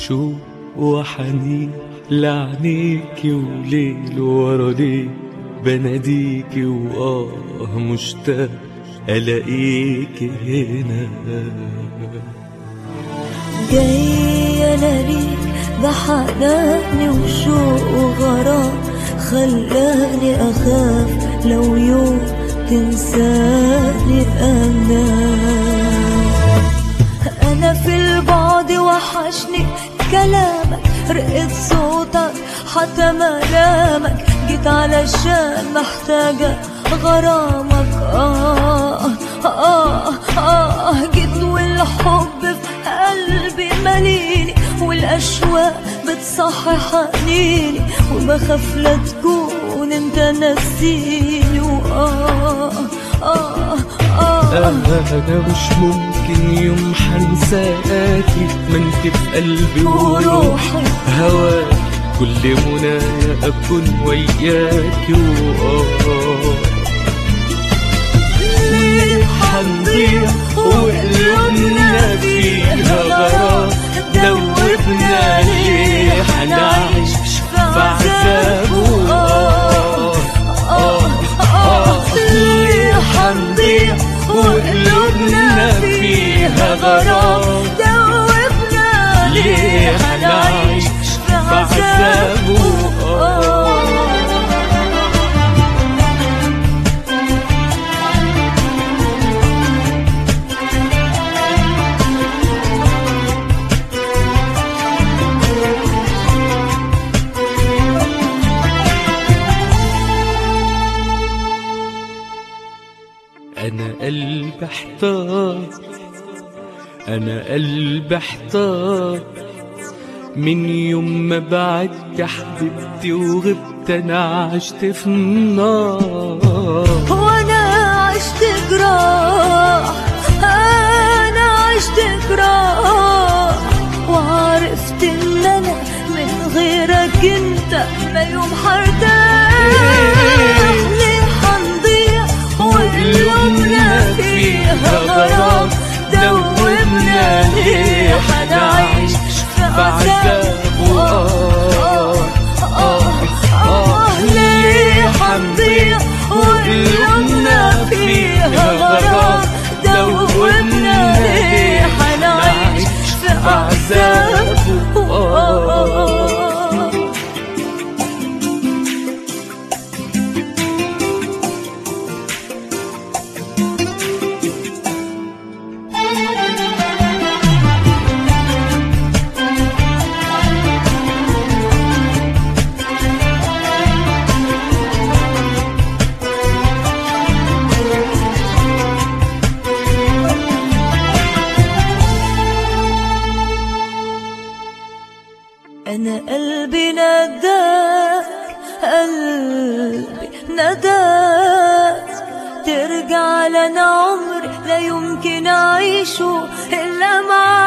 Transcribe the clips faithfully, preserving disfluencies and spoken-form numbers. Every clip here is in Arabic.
وشوق وحنين لعنيكي وليل ورا ليل بناديكي وآه مشتاق ألاقيكي هنا. جاي أنا ليك بحناني وشوق وغرام خلاني أخاف لو يوم تنساني. أنا أنا في البعد وحشني كلامك رقة صوتك حتى ملامك جيت علشان محتاجة غرامك. آه آه آه جيت والحب في قلبي مليني والأشواق بتصحي حنيني وبخاف لا تكون انت نسيني. وآه آه آه أنا مش ممكن يوم حنساكي ما انت في قلبي وروحي هواك كل منايا أكون وياكي. وآه ليه حنضيع وقلوبنا فيها غرام دوبنا ليه حنعيش في عذاب. وآه آه آه ليه حنضيع وقلوبنا فيها غرام دوبنا ليه حنعيش في عذاب. أنا قلبي احتار أنا قلبي احتار من يوم ما بعدت حبيبتي وغبت أنا عشت في النار. وأنا عشت جراح أنا عشت جراح وعرفت إن أنا من غيرك أنت ما يوم حرتاح. ليه حنضيع وقلوبنا فيها غرام دوبنا ليه حنعيش في عذاب. وآه آه آه ليه حنضيع وقلوبنا فيها غرام دوبنا ليه حنعيش في عذاب. وآه أنا قلبي نداك قلبي نداك ترجع لنا عمري لا يمكن أعيشه إلا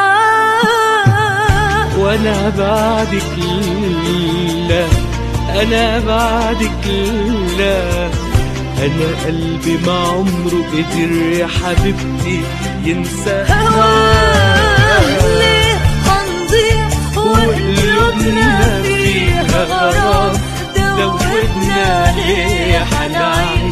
معاك. وأنا بعدك لا أنا بعدك لا أنا قلبي ما عمره قدر يا حبيبتي ينسى. ليه حنضيع وقلوبنا فيها غرام دوبنا ليه حنعيش